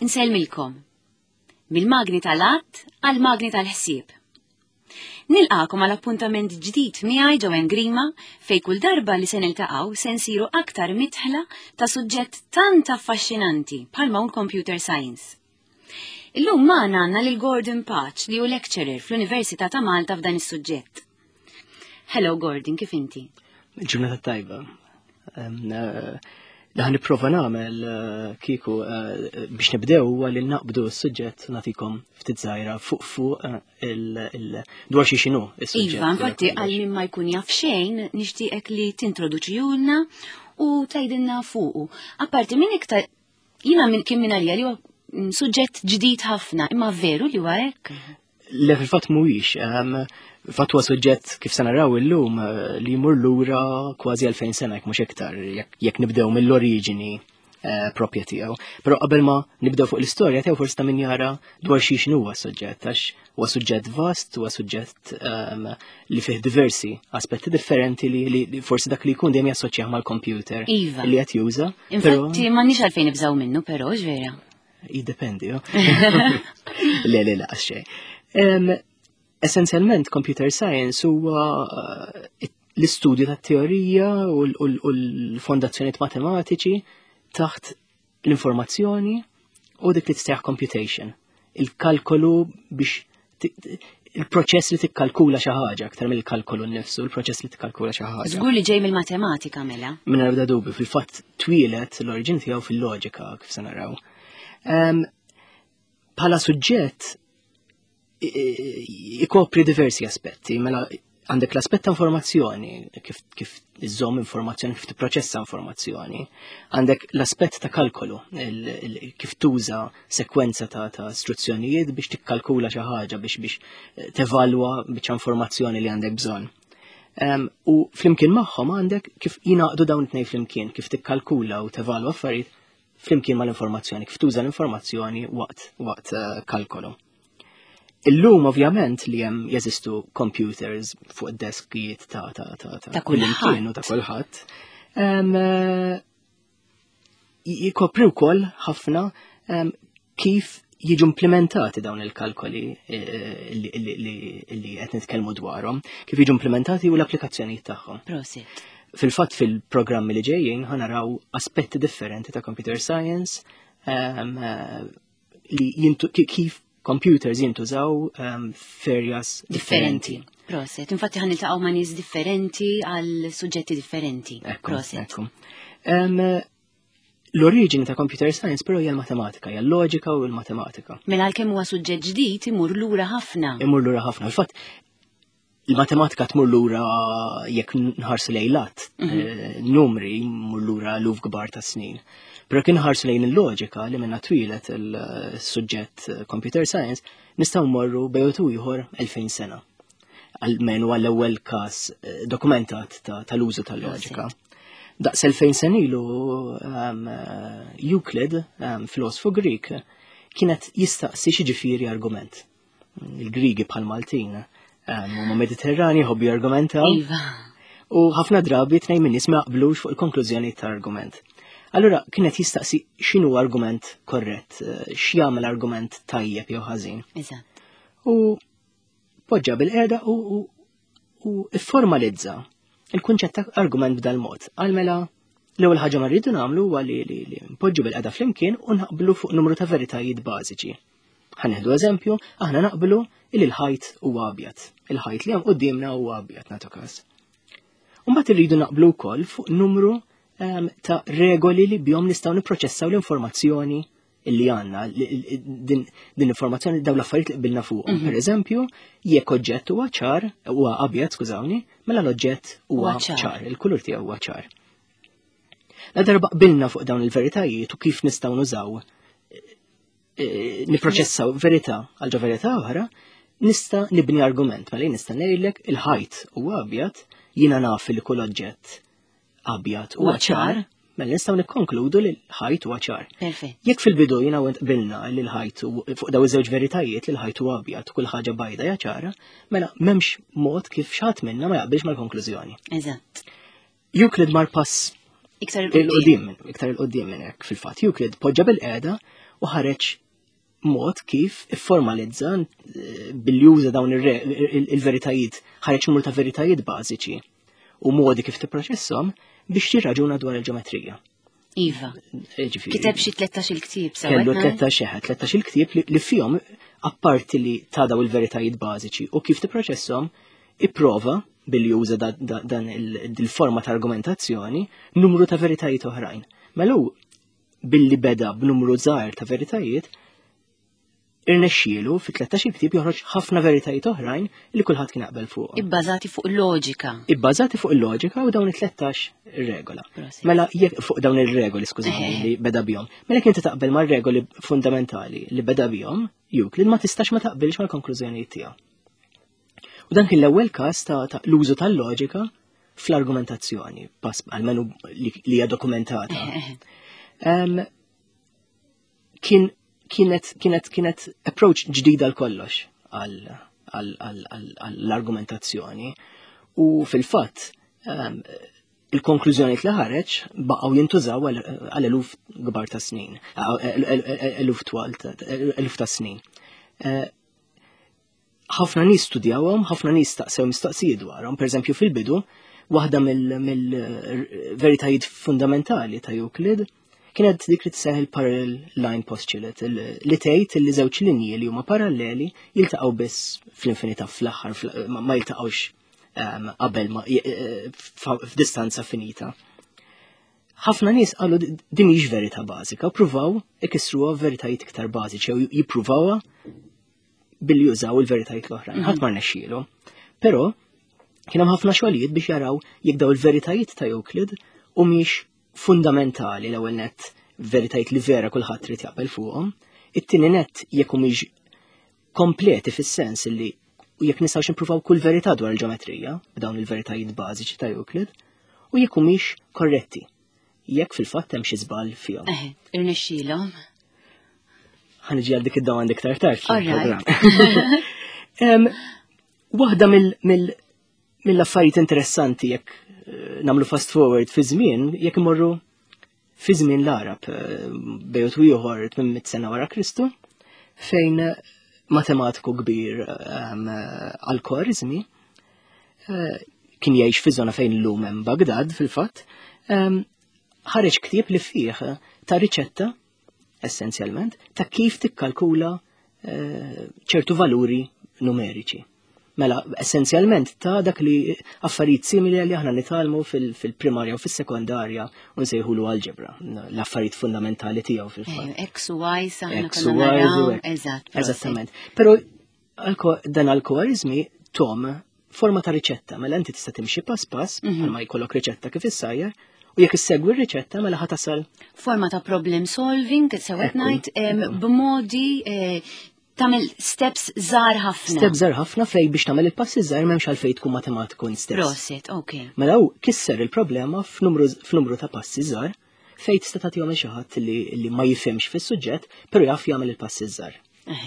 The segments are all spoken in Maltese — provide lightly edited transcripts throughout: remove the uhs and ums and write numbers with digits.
Insellmilkom. Mill-magni tal-att għal-magni tal-ħsieb. Nilqakom għal appuntament ġdid miegħi ġew Grima fejn kull darba li se niltaqgħu se nsiru aktar mitħla ta' suġġett tant affaxxinanti bħalma hu computer science. Illum magħna għandna lil Gordon Patch li hu lecturer fl-Università ta' Malta f'dan is-suġġett. Hello Gordon, kif inti? Ġurnata tajba. Daħ nipprova nagħmel kieku biex nibdew huwa li naqbdu s-suġġett nagħtikom ftit żgħira fuq dwar xi x'inhu is-suġġett. Iva, infatti għal min ma jkun jaf xejn nixtieqek li tintroduċihulna u tgħidilna fuqu. Apparti minn iktar jiena kien minn għalija li huwa suġġett ġdid ħafna, imma veru li huwa hekk? Le fil-fatt mhuwiex. Fatt huwa suġġett kif se naraw illum li jmur lura kważi 2000 sena jekk mhux iktar jekk nibdew mill-oriġini proprja tiegħu. Però qabel ma nibdew fuq l-istorja tiegħu forsi ta' min jara dwar x'inhu huwa s-suġġett għax huwa suġġett vast, huwa suġġett li fih diversi aspetti differenti li forsi dak li jkun dejjem jassoċjah mal-computer li qed juża. Infatti m'għandniex għalfejn nibżgħu minnu però ġvera. Jiddependi, le laqas xejn. Essenzjalment computer science huwa l-istudju tat-teorija u l-fondazzjonijiet matematiċi taħt l-informazzjoni u dik li tistejħ computation. Il-kalkolu biex il-proċess li tikkalkula xi ħaġa aktar mill-kalkolu nnifsu, il-proċess li tikkalkula xi ħaġa. Żgur li ġej mill-matematika mela. Minn ebda dubju, fil-fatt twielet l-oriġin tiegħu fil-loġika kif se naraw. Bħala suġġett ikopri diversi aspetti, mela għandek l-aspett ta' informazzjoni, kif iżżomm informazzjoni, kif tipproċessa informazzjoni, għandek l-aspett ta' kalkolu, kif tuża sekwenza ta' istruzzjonijiet biex tikkalkula xi ħaġa biex tevalwa biċċa informazzjoni li għandek bżonn. U flimkien magħhom għandek kif jingħaqdu dawn it-tnejn flimkien, kif tikkalkula u tevalwa affarijiet flimkien mal-informazzjoni, kif tuża l-informazzjoni waqt kalkolu. Illum ovvjament li hemm jeżistu computers fuq id-deskijiet ta' kullimkien u ta' kulħadd. Jikopri wkoll ħafna kif jiġu implementati dawn il-kalkoli li qed nitkellmu dwarhom, kif jiġu implementati u l-applikazzjonijiet tagħhom. Prosit. Fil-fatt fil-programmi li ġejjin ħanaraw aspetti differenti ta' computer science li kif computers jintużaw f'areas differenti. Proset. Infatti ħan niltaqgħu ma' nies differenti għal suġġetti differenti. Proset. L-oriġini ta' computer science però hija l-matematika, hija l-loġika u l-matematika. Mela għalkemm huwa suġġett ġdid imur lura ħafna. Imur lura ħafna. Fil-fatt il-matematika tmur lura jekk nħarsu lejlat, numri jmur lura luf kbar ta' snin. Però kien ħarsu lejn il-loġika li minna twilet il-suġġett computer science nistgħu mmorru bejtu ieħor 2000 sena. Almenu għall-ewwel każ dokumentat tal-użu tal-loġika. Daqs 2000 sen ilu Euclid, filosofu Grik, kienet jistaqsi xi ġifieri argument. Il-Grigi bħal Maltin huma Mediterrani ħobbi argumentaw. U ħafna drabi tnejn min nies ma jaqblux fuq il-konklużjoni tal-argument. Allura kienet jistaqsi x'inhu argument korrett, x'jagħmel argument tajjeb jew ħażin. U poġġa bil-qiegħda u ifformalizza il-kunċett ta' argument b'dal mod. Għalmela l-ewwel ħaġa ma rridu nagħmlu huwa li npoġġu bil-qiegħda flimkien u naqblu fuq numru ta' veritajiet bażiċi. Ħanieħdu eżempju, aħna naqblu li l-ħajt huwa abjad. Il-ħajt li hemm qudiemna huwa abjad nagħtu każ. U mbagħad irridu naqblu wkoll fuq numru ta' regoli li bjom nistgħu nipproċessaw l-informazzjoni li għandna, din l-informazzjoni dawn l-affarijiet li qbilna fuqhom. Pereżempju, jekk oġġett huwa ċar, huwa abjad skużawni, mela l-oġġett huwa ċar, il-kulur tiegħu huwa ċar. La darba qbilna fuq dawn il-veritajiet u kif nistgħu nużaw nipproċessaw verità għal verità oħra, nista' nibni argument, mela nista' ngħidlek il-ħajt huwa abjad, jiena naf li kull oġġett abjad huwa ċar, mela nistgħu nikkonkludu li l-ħajt huwa ċar. Jekk fil-bidu jiena qbilna li l-ħajt fuq daw iż-żewġ veritajiet li l-ħajt huwa abjad u kull ħaġa bajda hija ċara, mela m'hemmx mod kif xatt minnha ma jaqbilx mal-konklużjoni. Eżatt. Euclid mar pass iktar il-qudiem minn hekk fil-fatt. Euclid poġġa bil-qiegħda u ħareġ mod kif ifformalizza billi juża dawn il-veritajiet, ħareġ numru ta' veritajiet bażiċi u modi kif tipproċesshom biex jirraġuna dwar il-ġeometrija. Iva. Kiteb xi 13 ktieb sew. Kellu 13 ktieb li fihom apparti li ta' daw il-veritajiet bażiċi u kif tipproċesshom ipprova billi juża dan il-forma ta' argumentazzjoni numru ta' veritajiet oħrajn. Melu billi beda b'numru żgħar ta' veritajiet irnexxielu fi 13 ktieb joħroġ ħafna veritajiet oħrajn li kulħadd kien jaqbel fuqhom. Ibbażati fuq il-loġika. Ibbażati fuq il-loġika u dawn it-13 regola. Mela fuq dawn ir-regoli skużani li beda bihom. Mela kien taqbel mar-regoli fundamentali li beda bihom Euclid ma tistax ma taqbilx mal-konklużjonijiet tiegħu. U dan kien l-ewwel każ ta' l-użu tal-loġika fl-argumentazzjoni, pass almenu li hija dokumentata. Kienet approach ġdida l-kollox għall-argumentazzjoni u fil-fatt il-konklużjoni li ħareġ baqgħu jintużaw għal eluf kbar ta' snin, eluf ta' snin. Ħafna nies studjawhom, ħafna nies staqsew mistoqsijiet dwarhom, pereżempju fil-bidu, waħda mill-veritajiet fundamentali ta' Euclid kienet dik li tseħħ il-parallel line postulate li tgħid li żewġ linji li huma paralleli jiltaqgħu biss fl-infinità fl-aħħar ma jiltaqgħux qabel f'distanza finita. Ħafna nies qalu din mhix verità bażika u pruvaw ikissruha veritajiet iktar bażiċi u jippruvawha billi jużaw il-veritajiet l-oħrajn. Ħadd ma rnexxielu. Però kien hemm ħafna xogħlijiet biex jaraw jekk daw il-veritajiet ta' Euclid u mhix fundamentali l-ewwel nett veritajiet li vera kulħadd trid jaqbel fuqhom, it-tieni nett jekk mhix kompleti fis-sens li jekk nistgħux nippruvaw kull verità dwar il-ġeometrija b'dawn il-veritajiet bażiċi ta' Euclid u jekk mhix korretti. Jekk fil-fatt hemm xi żball fihom. Irnexxielhom. Ħaniġi għal dik id-dawn iktar tard fil-programm. Waħda mill-affarijiet interessanti jekk namlu fast forward fi żmien, jekk imorru fi żmien l-Arab bejgħet ieħor 800 sena wara Kristu, fejn matematiku kbir Al-Khwarizmi kien jgħix fi żona fejn llum hemm Baghdad fil-fatt, ħareġ ktieb li fih ta' riċetta essenzjalment ta' kif tikkalkula ċertu valuri numeriċi. Mela, essenzjalment ta' dak li affarijiet simili li aħna nitalmu fil-primarja u fis-sekondarja u nsejħulu algebra, l-affarijiet fundamentali tiegħu fil-fatt. X u Y saħna konna naraw, eżatt. Eżattament. Però dan Al-Khwarizmi tom forma ta' riċetta, mela inti tista' timxi pass pass, ma jkollok riċetta kif issajjar, u jekk issegwi r-riċetta mela ħatasal. Forma ta' problem solving, sewet ngħid b'modi tagħmel steps żgħar ħafna. Steps żgħar ħafna fej biex tagħmel il-passi żgħar m'hemmx għalfejn tkun matematiku stess. Proset, okay. Mela hu kisser il-problema f'numru ta' passi żgħar fejn tista' tagħtihom xi ħadd li ma jifhimx fis-suġġett, però jaf jagħmel il-passi żgħar.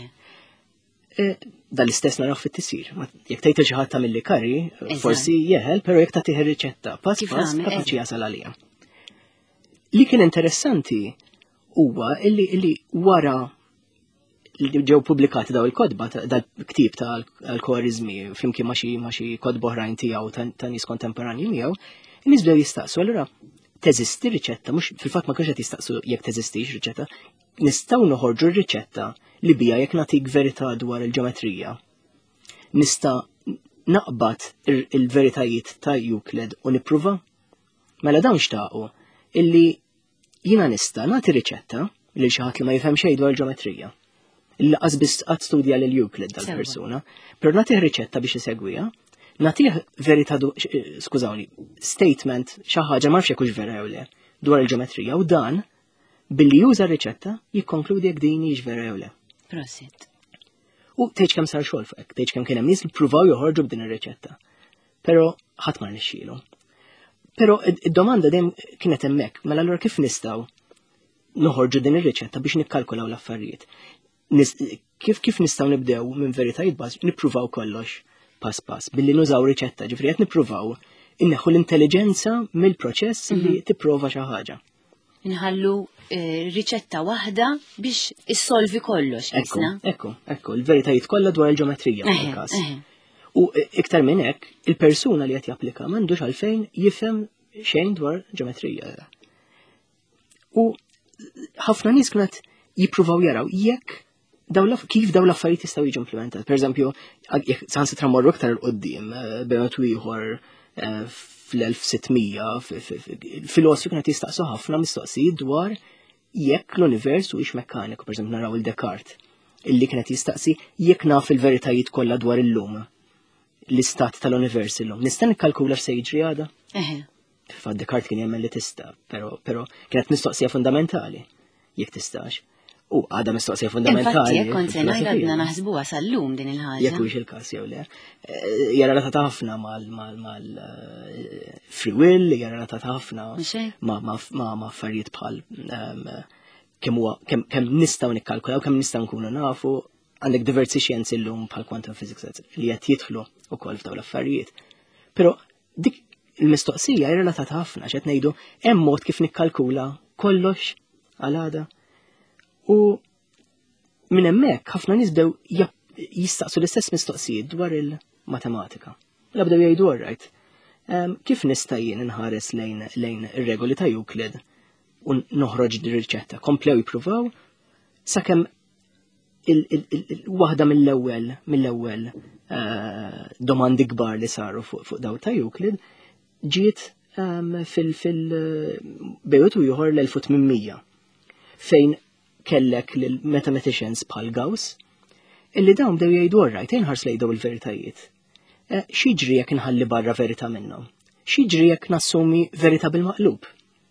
Dan l-istess naraw fit-tisir. Jekk tgħid xi ħadd tagħmel li karri, forsi jeħel, però jekk tagħtih ir-riċetta pass pass kapaċi jasal għaliha. Li kien interessanti huwa illi wara li ġew pubblikati daw il-kodba dal-ktieb ta' Al-Khwarizmi flimkien ma' xi kodba oħrajn tiegħu ta' nies kontemporanji miegħu, in-nies bdew jistaqsu allura teżisti riċetta, mhux fil-fatt ma kienx qed jistaqsu jekk teżistix riċetta, nistgħu noħorġu r-riċetta li bija jekk nagħtik verità dwar il-ġeometrija. Nista' naqbad il-veritajiet ta' Euclid u nippruva? Mela dawn xtaqu illi jiena nista' nagħti riċetta lil xi ħadd li ma jifhem xejn dwar il-ġeometrija. Laqas biss qatt studja lil Euclid dal-persuna, però nagħtih riċetta biex isegwiha, nagħtih verità skużawni, statement xi ħaġa ma nafx hekk vera jew le dwar il-ġeometrija u dan billi juża r-riċetta jikkonkludi jekk din hix vera jew le. Prosit. U tgħid kemm sar xogħol fuq hekk, tgħid kemm kien hemm nies li ppruvaw joħorġu b'din ir-riċetta. Però ħadd ma rnexxielu. Però id-domanda dejjem kienet hemmhekk, mela allura kif nistgħu noħorġu din ir-riċetta biex nikkalkulaw l-affarijiet. Kif nistgħu nibdew minn veritajiet bażiċi nippruvaw kollox pass pass billi nużaw riċetta, ġifieri qed nippruvaw inneħħu l-intelligenza mill-proċess li tipprova xi ħaġa. Inħallu riċetta waħda biex issolvi kollox. Ekku, il-veritajiet kollha dwar il-ġeometrija fil-każ. U iktar minn hekk, il-persuna li qed japplika m'għandux għalfejn jifhem xejn dwar ġeometrija. U ħafna nies kienu qed jippruvaw jaraw jekk kif dawn l-affarijiet jistgħu jiġu implementati. Pereżempju, jekk saħansitra mmorru iktar il-qudiem bejn ieħor fl-1600 filosofi kienu qed jistaqsu ħafna mistoqsijiet dwar jekk l-univers huwiex mekkaniku. Pereżempju naraw il-Descartes illi kienet jistaqsi jekk naf il-veritajiet kollha dwar illum l-istat tal-univers illum. Nista' nikkalkula x'se jiġri għada? Descartes kien jemmen li tista', però kienet mistoqsija fundamentali jekk tistax. U għada mistoqsija fundamentali. Infatti, kont se ngħidna naħsbuha sal-lum din il-ħaġa. Jekk huwiex il-każ jew le. Hija relatata ħafna mal-free will, hija relatata ħafna ma' affarijiet bħal kemm nistgħu nikkalkulaw, kemm nistgħu nkunu nafu, għandek diversi xjenzi llum bħal quantum physics li qed jidħlu wkoll f'dawn l-affarijiet. Però dik il-mistoqsija hija relatata ħafna x'qed ngħidu hemm mod kif nikkalkula kollox għal għada. U minn hemmhekk ħafna nies bdew jistaqsu l-istess mistoqsijiet dwar il-matematika. La bdew jgħidu right. Kif nista' jien inħares lejn ir-regoli ta' Euclid u noħroġ dir-riċetta. Komplew jippruvaw sakemm waħda mill-ewwel domandi kbar li saru fuq daw ta' Euclid ġiet fil-bejwet u ieħor l-1800 fejn kellek l-mathematicians bħal Gauss, illi dawn bdew jgħidu right, inħars lejn dawn il-veritajiet. X'jiġri jekk inħalli barra verità minnhom? X'jiġri jekk nassumi verità bil-maqlub?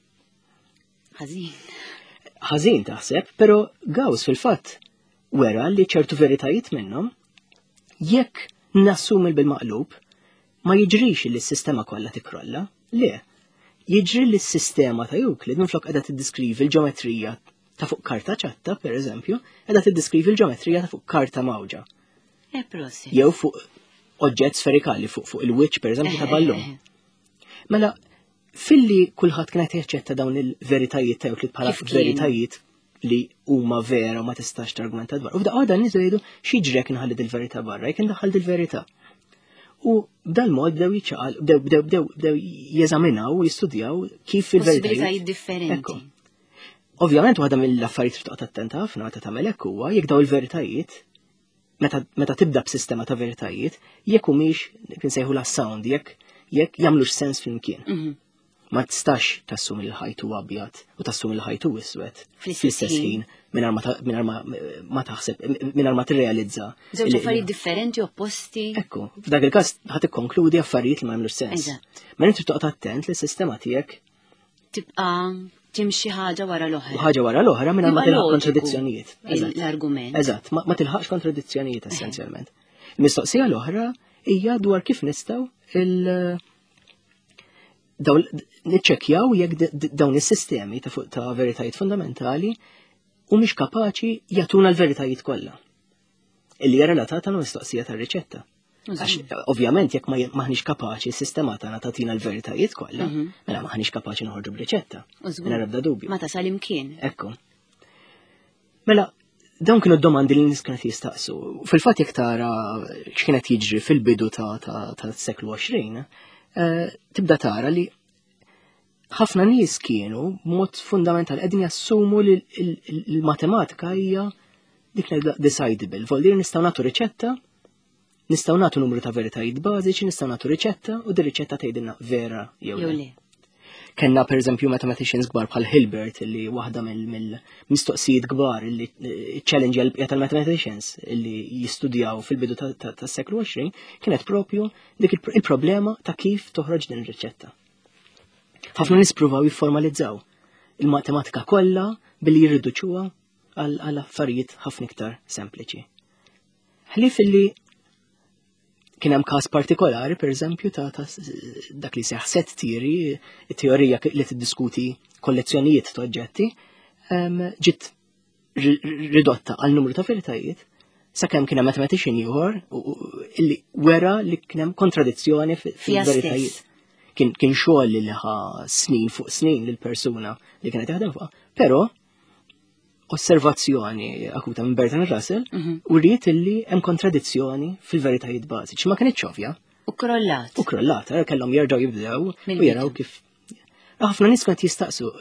Ħażin taħseb, però Gauss fil-fatt wera li ċertu veritajiet minnhom jekk nassumi bil-maqlub ma jiġrix li s-sistema kollha tikrolla, le. Jiġri li s-sistema ta' Euclid minflok qiegħda tiddiskrivi l-ġeometrija ta' fuq karta ċatta, per eżempju, qiegħda tiddiskrivi l-ġeometrija ta' fuq karta mawġa. Jew fuq oġġett sferikali fuq il-wiċċ, per eżempju, ta' ballun. Mela, filli kulħadd kien qed jaċċetta dawn il-veritajiet ta' Euclid bħala veritajiet li huma vera ma tistax targumenta dwar. U f'daqqa dan nies jgħidu x'jiġri jekk inħalli il-verità barra, jekk indaħħal il-verità. U b'dal mod bdew jeżaminaw u jistudjaw kif il-veritajiet differenti. Ovvjament waħda mill-affarijiet taqgħod attenta ħafna meta tagħmel hekk huwa jekk daw il-veritajiet meta tibda b'sistema ta' veritajiet jekk humiex nsejħula sound jekk jagħmlux sens flimkien. Ma tistax tassumi l-ħajt huwa abjad u tassumi l-ħajt huwa iswed fl-istess ħin mingħajr ma taħseb mingħajr ma tirrealizza. Żewġ affarijiet differenti opposti. Ekku, f'dak il-każ ħadd ikkonkludi affarijiet li ma jagħmlux sens. Ma inti toqgħod attent li s-sistema tiegħek tibqa' timxi ħaġa wara l-oħra. Ħaġa wara l-oħra mingħajr ma tilħaq kontradizzjonijiet. L-argument. Eżatt, ma tilħaqx kontradizzjonijiet essenzjalment. Il-mistoqsija l-oħra hija dwar kif nistgħu niċċekkjaw jekk dawn is-sistemi ta' veritajiet fundamentali mhumiex kapaċi jagħtuna l-veritajiet kollha. Illi hija relatata mal-mistoqsija tar-riċetta. Ovvjament jekk maħniex kapaċi s-sistema tagħna tagħtina l-veritajiet kollha, mela maħniex kapaċi noħorġu b'riċetta. Mela ebda dubju. Ma tasal imkien. Ekku. Mela dawn kienu d-domandi li nies kienet jistaqsu. Fil-fatt jekk tara x'kienet jiġri fil-bidu tas-seklu 20, tibda tara li ħafna nies kienu mod fundamentali qegħdin jassumu li l-matematika hija dik decidable. Voldir nistgħu nagħtu riċetta, nistgħu nagħtu numru ta' veritajiet bażiċi, nistgħu nagħtu riċetta u di riċetta tgħidilna vera jew le. Kenna pereżempju mathematicians kbar bħal Hilbert li waħda mill-mistoqsijiet kbar li challenge l-bqija tal-mathematicians li jistudjaw fil-bidu tas-seklu 20 kienet propju dik il-problema ta' kif toħroġ din ir-riċetta. Ħafna nispruvaw jifformalizzaw il-matematika kollha billi jirriduċuha għal affarijiet ħafna iktar sempliċi. Ħlief illi kien hemm każ partikolari pereżempju ta' dak li seħħ set tieri, it-teorija li tiddiskuti kollezzjonijiet ta' oġġetti, ġiet ridotta għal numru ta' veritajiet sakemm kien hemm mathematician ieħor illi wera li kien hemm kontradizzjoni fil-veritajiet. kien xogħol li ħa snin fuq snin lill-persuna li kienet jaħdem fuqha, però osservazzjoni akuta minn Bertrand Russell u rrit illi hemm kontradizzjoni fil-veritajiet bażiċi ma kienx ovvja. U krollat. U krollat, kellhom jerġgħu jibdew u jaraw kif. Ħafna nies kont jistaqsu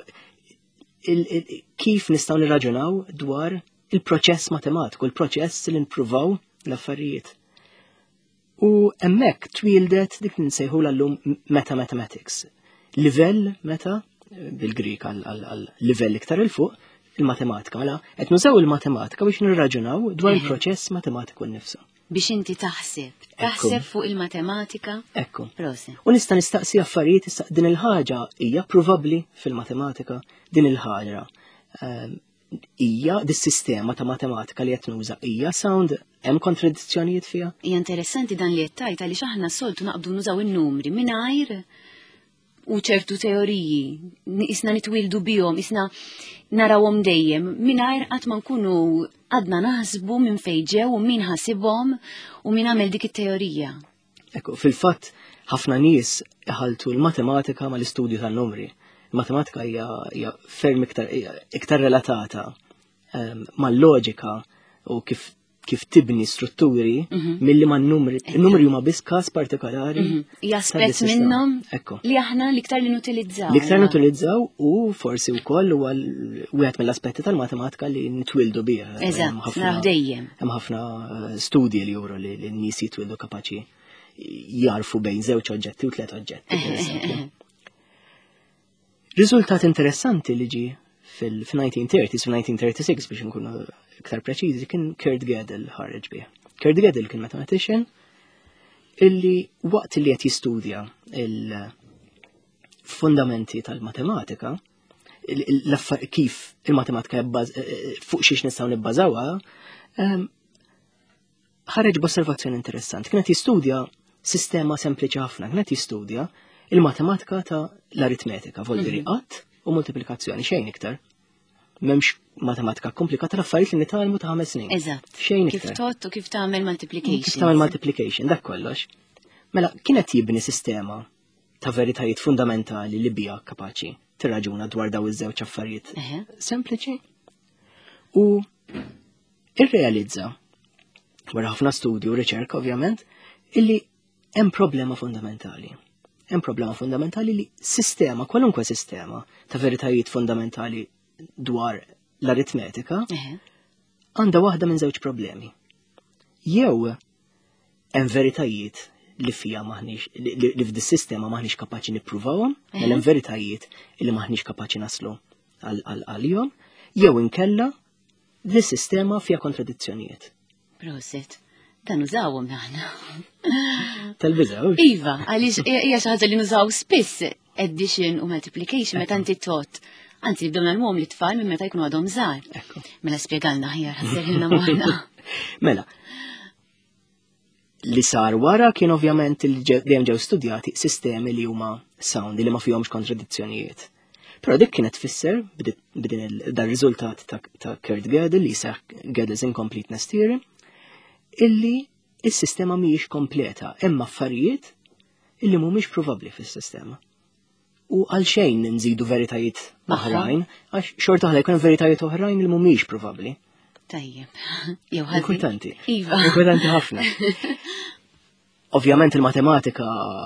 kif nistgħu nirraġunaw dwar il-proċess matematiku, il-proċess li npruvaw l-affarijiet. U hemmhekk twildet dik li nsejħu llum meta mathematics. Livell meta bil-Grik għal livell iktar il fuq il-matematika, mela qed nużaw il-matematika biex nirraġunaw dwar il-proċess matematiku nnifsu. Biex inti taħseb fuq il-matematika. Ekku. Prosi. U nista' nistaqsi affarijiet issa din il-ħaġa hija provabbli fil-matematika, din il-ħaġa hija dis-sistema ta' matematika li qed nuża hija sound hemm kontradizzjonijiet fiha. Hija interessanti dan li qed tgħid għaliex aħna soltu naqbdu nużaw in-numri mingħajr u ċertu teoriji isna nitwildu bihom, isna narawhom dejjem mingħajr qatt ma nkunu għadna naħsbu minn fejn ġew u min ħasibhom u min għamel dik it-teorija. Ekku, fil-fatt ħafna nies iħaltu l-matematika mal-istudju tan-numri. Il-matematika hija ferm iktar relatata mal-loġika u kif tibni strutturi milli man-numri. In-numri huma biss każ partikolari. Hija aspett minnhom li aħna l-iktar li nutilizzaw. L-iktar nutilizzaw u forsi wkoll huwa wieħed mill-aspetti tal-matematika li nitwildu biha. Eżatt, naraw dejjem. Hemm ħafna studji li juru li n-nies jitwildu kapaċi jarfu bejn żewġ oġġetti u tliet oġġetti. Riżultat interessanti li ġi fil-1930s u 1936 biex nkunu iktar preċiżi kien Kurt Gödel ħareġ bih. Kurt Gödel kien mathematician illi waqt li qed jistudja il-fundamenti tal-matematika, kif il-matematika fuq xiex nistgħu nibbażawha, ħareġ b'osservazzjoni interessanti. Kien qed jistudja sistema sempliċi ħafna, kien qed jistudja il-matematika ta' l-aritmetika, volveri qatt u multiplikazzjoni xejn iktar. M'hemmx matematika komplikata l-affarijiet li nitalmu ta' 5 snin. Eżatt. Xejn iktar. Kif tot u kif tagħmel multiplication. Kif tagħmel multiplication, dak kollox. Mela kienet jibni sistema ta' veritajiet fundamentali li bija kapaċi tirraġuna dwar daw iż-żewġ affarijiet sempliċi. U irrealizza wara ħafna studju u riċerka ovvjament illi hemm problema fundamentali. Hemm problema fundamentali li sistema, kwalunkwe sistema ta' veritajiet fundamentali dwar l-aritmetika għandha waħda minn żewġ problemi. Jew hemm veritajiet li fija maħniex li f'dis-sistema maħniex kapaċi nippruvawhom, hemm veritajiet li maħniex kapaċi naslu għalihom, jew inkella dis-sistema fija kontradizzjonijiet. Proset. Dan użawhom aħna. Tal-biżaw. Iva, għaliex hija xi ħaġa li nużaw spiss addition u multiplication meta inti tot. Anzi, nibdew nagħmluhom lit-tfal minn meta jkunu għadhom żgħar. Mela spjegalna aħjar ħasserħilna magħna. Mela. Li sar wara kien ovvjament li dejjem ġew studjati sistemi li huma sound li ma fihomx kontradizzjonijiet. Però dik kienet tfisser b'din dar-riżultat ta' Kurt Gödel li seħħ Gödel's Incompleteness Theorem illi is-sistema mhijiex kompleta, hemm affarijiet illi mhumiex provabbli fis-sistema. U għal xejn nżidu veritajiet oħrajn, għax xorta ħla jkun veritajiet oħrajn li mhumiex provabbli. Tajjeb. Jew ħadd. Importanti. Iva. Importanti ħafna. Ovvjament il-matematika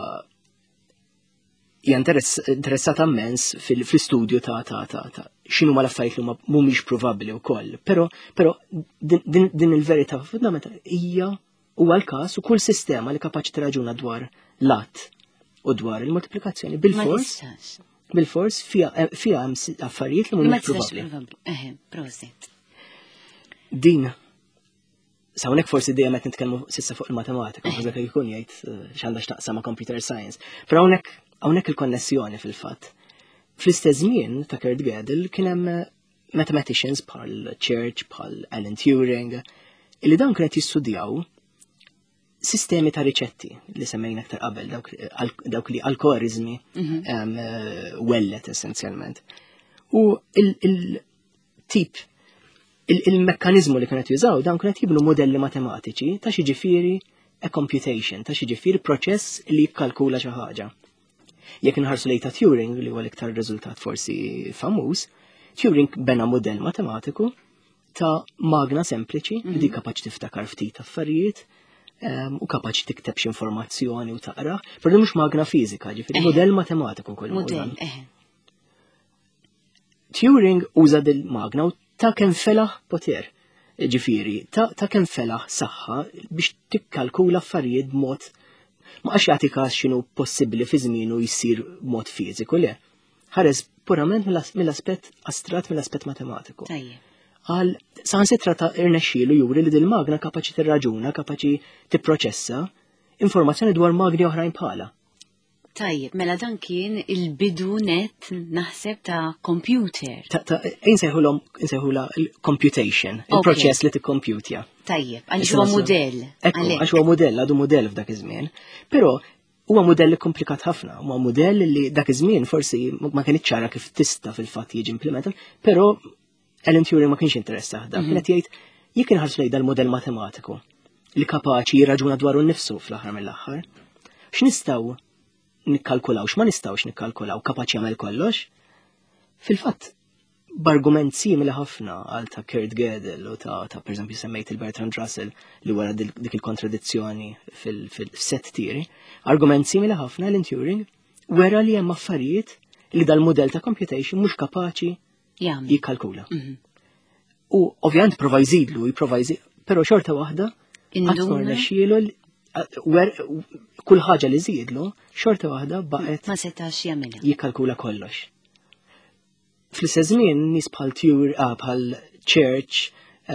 hija interessata immens fil-studju ta' x'inhu l-affarijiet li mhumiex provabbli wkoll. Però din il-verità fundamentali hija huwa l-każ u kull sistema li kapaċi tiraġuna dwar l-att u dwar il-multiplikazzjoni bil-fors fija hemm affarijiet li mhumiex provabbli. Proset. Din Sawnek forsi dejjem qed nitkellmu s'issa fuq il-matematika, ħażek jkun jgħid x'għandha x'taqsam ma' computer science. Però hawnhekk il-konnessjoni fil-fatt. Fl-istess żmien ta' Kurt Gödel kien hemm mathematicians bħal Church, bħal Alan Turing, illi dawn kienet jistudjaw sistemi ta' riċetti li semmejna aktar qabel, dawk li algoritmi wellet essenzjalment. U il-tip il-mekkanizmu li kienet jużaw dawn kienet jibnu modelli matematiċi ta' xi ġifieri a computation, ta' xi ġifieri proċess li jikkalkula xi ħaġa. Jekk inħarsu lejn ta' Turing li huwa l-iktar riżultat forsi famuż, Turing bena modell matematiku ta' magna sempliċi li kapaċi tiftakar ftit affarijiet u kapaċi tikteb x'informazzjoni u taqra, però mhux magna fiżika, ġifieri modell matematiku kull modell. Turing uża dil-magna u ta' kemm felaħ poter. Ġifieri, ta' kemm felaħ saħħa biex tikkalkula affarijiet b'mod ma għax jagħti każ x'inhu possibbli fi żmienu jsir b'mod fiżiku le. Ħares purament mill-aspett astrat mill-aspett matematiku. Għal saħansitra ta' irnexxielu juri li dil-magna kapaċi tirraġuna, kapaċi tipproċessa informazzjoni dwar magni oħrajn bħala. Tajjeb, mela dan kien il-bidu net naħseb ta' computer. Insejħula computation, il-proċess li tikkompjutja. Tajjeb, għaliex huwa mudell. Ekku, għax huwa mudell, għadu mudell f'dak iż-żmien. Però huwa mudell komplikat ħafna, huwa mudell li dak iż-żmien forsi ma kienx ċara kif tista' fil-fatt jiġi implementat, però Alan Turing ma kienx interessa dak. Kienet jgħid jekk inħarsu lejn dal-modell matematiku li kapaċi jirraġuna dwaru nnifsu fl-aħħar mill-aħħar, x'nistgħu nikkalkulaw, x'ma nistgħux nikkalkulaw, kapaċi jagħmel kollox. Fil-fatt, b'argument simili ħafna għal ta' Kurt Gödel u ta' pereżempju semmejt il-Bertrand Russell li wara dik il-kontradizzjoni fil-set tieri, argument simili ħafna Alan Turing wera li hemm affarijiet li dal-mudell ta' computation mhux kapaċi jikkalkula. U ovvjament prova jżidlu, però xorta waħda għatmur nexxielu kull ħaġa li żiedlu xorta waħda baqgħet ma setax jagħmilha. Jikkalkula kollox. Fl-istess żmien nies bħal Church,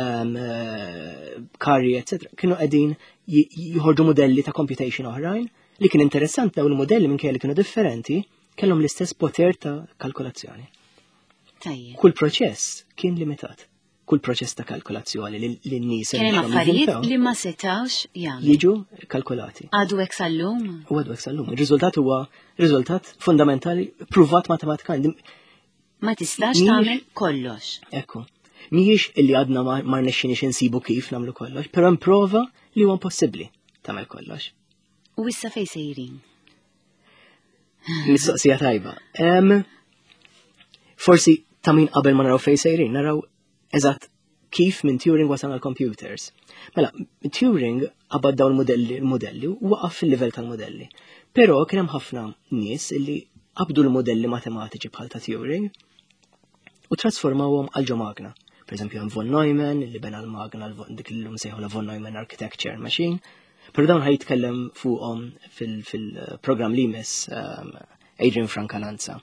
Curry, etc. kienu qegħdin jħorġu modelli ta' computation oħrajn li kien interessanti dawn il-modelli minkejja li kienu differenti kellhom l-istess poter ta' kalkulazzjoni. Kull proċess kien limitat. Kull proċess ta' kalkulazzjoni li n-nies kien affarijiet li ma setawx jagħmlu. Jiġu kalkulati. Għadu hekk sal-lum? U għadu hekk sal-lum. Ir-riżultat huwa riżultat fundamentali pruvat matematikament. Ma tistax tagħmel kollox. Ekku. Mhijiex illi għadna ma rnexxinix insibu kif nagħmlu kollox, però improva li huwa possibbli tagħmel kollox. U issa fejn sejrin? Mistoqsija tajba. Forsi ta' min qabel ma naraw fejn sejrin, naraw eżatt kif minn Turing wasal għal-computers. Mela, Turing qabad dawn il-modelli u waqaf fil-livell tal-modelli. Però kien hemm ħafna nies illi qabdu l-modelli matematiċi bħal ta' Turing u trasformawhom għal ġo magna. Per eżempju, hemm von Neumann illi bena l-magna dik li msejħu la von Neumann Architecture Machine. Però dawn ħajtkellem fuqhom fil-programm li jmiss Adrian Francalanza.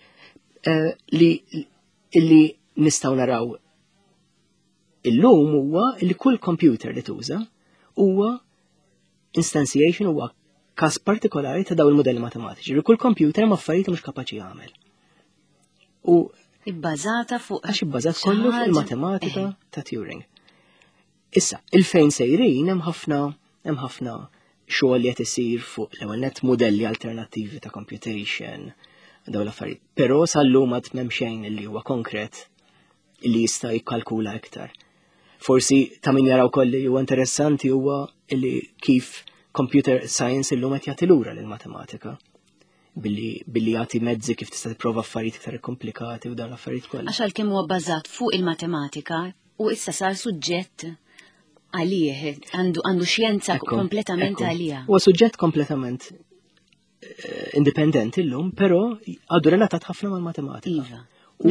Illi nistgħu naraw illum huwa li kull computer li tuża huwa instantiation huwa każ partikolari ta' dawn il-modelli matematiċi. Kull computer hemm affarijiet mhux kapaċi jagħmel. U ibbażata fuq għax ibbażat kollu fil-matematika ta' Turing. Issa, il-fejn sejrin hemm ħafna xogħol li qed isir fuq l-ewwel nett modelli alternattivi ta' computation dawn l-affarijiet. Però sal-lum għad m'hemm xejn li huwa konkret li jista' jikkalkula iktar. Forsi ta' min jaraw kolli huwa interessanti huwa li kif computer science illum qed jagħti lura lill-matematika. Billi jagħti mezzi kif tista' tipprova affarijiet iktar komplikati u dan l-affarijiet kollha. Għax għalkemm huwa bbażat fuq il-matematika u issa sar suġġett għalih, għandu xjenza kompletament għalija. Huwa suġġett kompletament indipendenti illum, però għadu relatat ħafna mal-matematika. Iva. U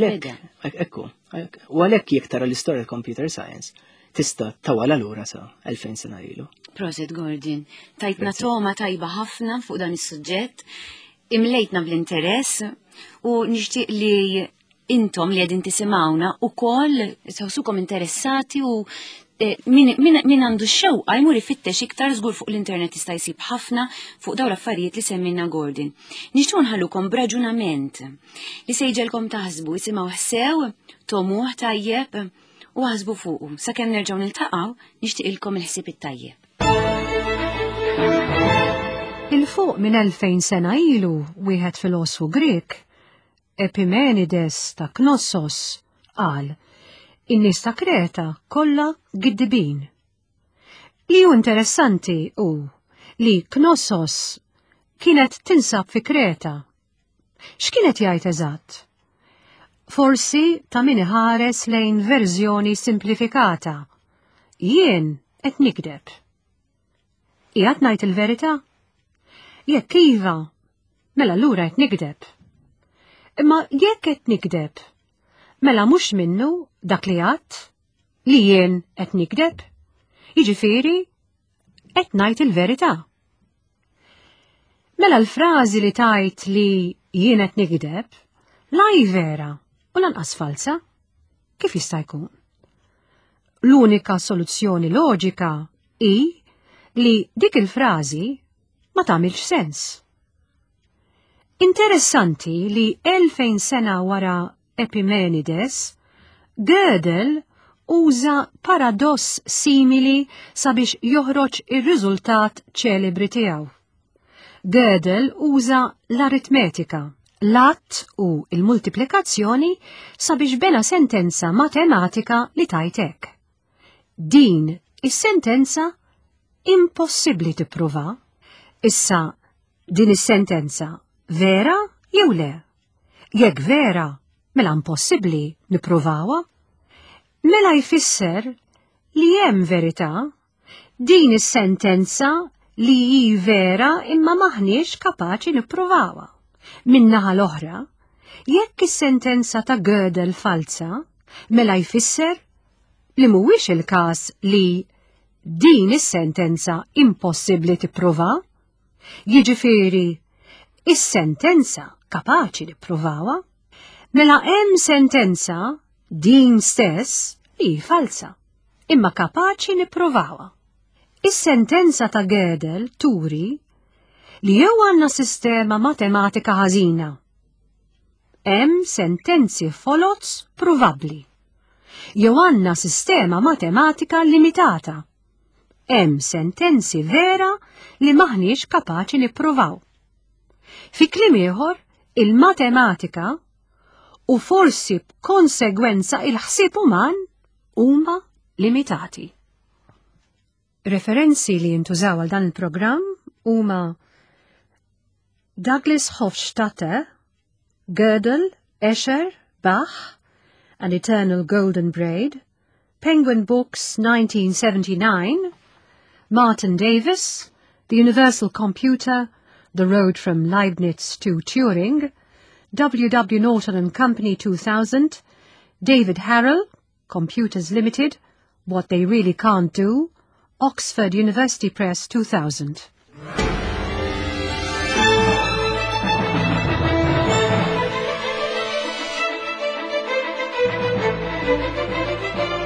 għalhekk jekk tara l-istorja tal-computer science tista' tawala lura sa 2000 sena ilu. Proset Gordon, tajtna toma tajba ħafna fuq dan is-suġġett, imlejtna bl-interess u nixtieq li intom li qegħdin tisimgħuna wkoll tħossukom interessati u min għandu x-xewqa jmur ifittex iktar żgur fuq l-internet jista' jsib ħafna fuq dawn l-affarijiet li semmilna Gordon. Nixtieq nħallukom b'raġunament li sejġelkom taħsbu isimgħu ħsew, tomuh tajjeb u ħasbu fuqu. Sakemm nerġgħu niltaqgħu nixtieqilkom il-ħsieb it-tajjeb. Il-fuq minn 2000 sena ilu wieħed filosfu Grek, Epimenides ta' Knossos, qal in-nies ta' Kreta kollha giddibin. Li hu interessanti hu li Knossos kienet tinsab fi Kreta. X'kienet jgħid eżatt? Forsi ta' min ħares lejn verżjoni simplifikata. Jien qed nikdeb. Qiegħed ngħid il-verità? Jekk iva, mela allura qed nikdeb. Imma jekk qed nikdeb, mela mhux minnu dak li għadt li jien qed nikdeb? Jiġifieri qed ngħid il-verità. Mela l-frażi li tajt li jien qed nikdeb, la hi vera u lanqas falsa. Kif jista' jkun? L-unika soluzzjoni loġika hi li dik il-frażi ma tagħmilx sens. Interessanti li 2000 sena wara Epimenides, Gödel uża paradoss simili sabiex joħroġ ir-riżultat ċelebri tiegħu. Gödel uża l-aritmetika, l-att u l-multiplikazzjoni sabiex bena sentenza matematika li tajtek. Din is-sentenza impossibbli tippruva. Issa din is-sentenza vera jew le? Jekk vera, mela impossibbli nippruvawa? Mela jfisser li hemm verità, din is-sentenza li hi vera imma maħniex kapaċi nippruvawa. Min-naħa l-oħra, jekk is-sentenza ta' Gödel falsa, mela jfisser li mhuwiex il-każ li din is-sentenza impossibbli tippruva. Jiġifieri, is-sentenza kapaċi nippruvawa, mela hemm sentenza din stess li falsa, imma kapaċi nippruvawa. Is-sentenza ta' Gödel turi li jew għandna sistema matematika ħażina. Hemm sentenzi folots provabbli. Jew għandna sistema matematika limitata. Hemm sentenzi vera li maħniex kapaċi nippruvaw. Fi kliem ieħor, il-matematika u forsi b'konsegwenza il-ħsieb uman huma limitati. Referenzi li jintużaw għal dan il-programm huma Douglas Hofstadter, Gödel, Escher, Bach, An Eternal Golden Braid, Penguin Books, 1979, Martin Davis, The Universal Computer, The Road from Leibniz to Turing, W. W. Norton and Company, 2000, David Harrell, Computers Limited, What They Really Can't Do, Oxford University Press, 2000.